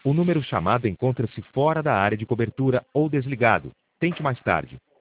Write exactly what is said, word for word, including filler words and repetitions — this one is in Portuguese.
O número chamado encontra-se fora da área de cobertura ou desligado. Tente mais tarde.